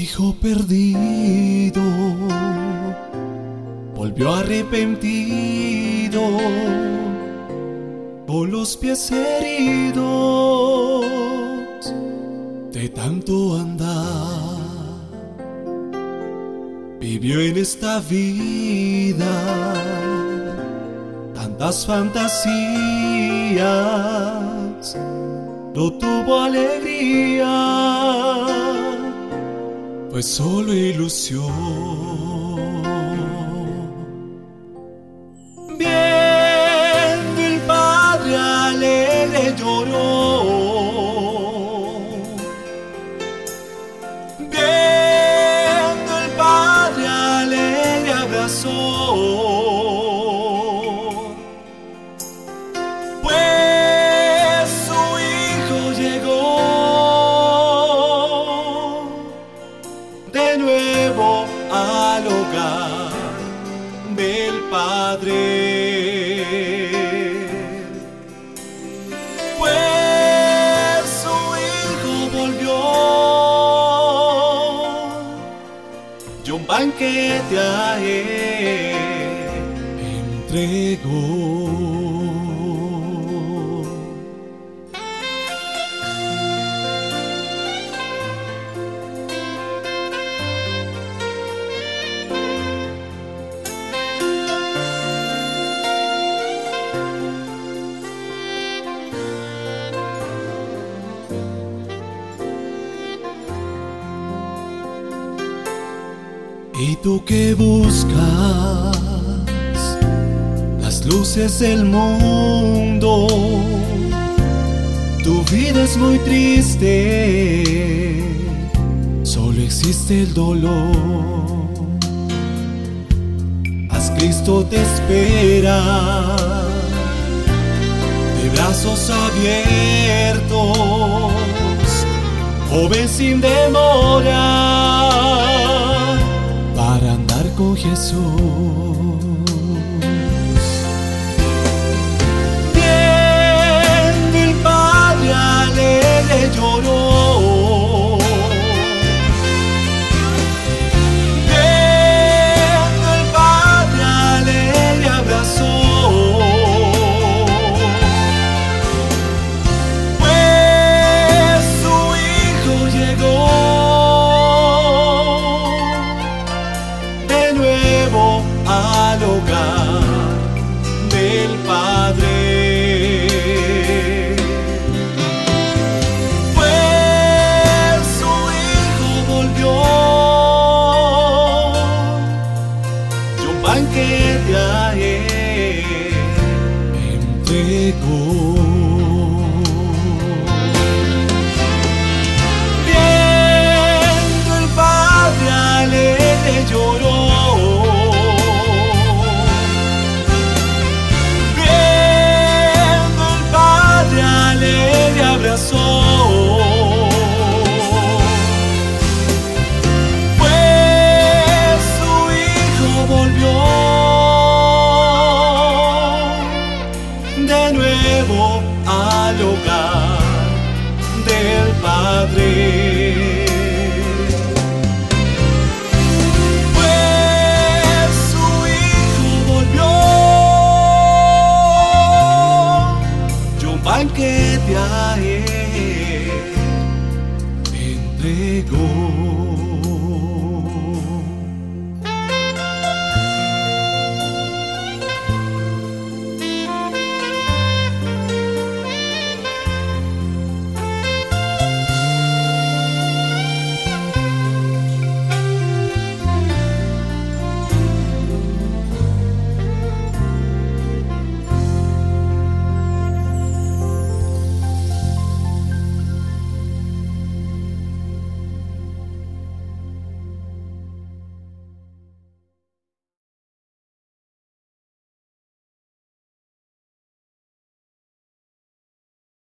hijo perdido volvió arrepentido, con los pies heridos de tanto andar. Vivió en esta vida tantas fantasías, no tuvo alegría, fue solo ilusión. Viendo el Padre alegre lloró, viendo el Padre alegre abrazó, pues su hijo llegó de nuevo al hogar del Padre, pues su hijo volvió y un banquete a él entregó. ¿Y tú que buscas las luces del mundo? Tu vida es muy triste, solo existe el dolor. Haz, Cristo te espera, de brazos abiertos, joven sin demora, para andar con Jesús. Viendo el Padre alegre lloró, viendo el Padre alegre abrazó, pues su hijo llegó al hogar del Padre, pues su hijo volvió y un banquete a él entregó. Viendo el Padre alegre lloró, pues su hijo volvió de nuevo al hogar del Padre, pues su hijo volvió y un banquete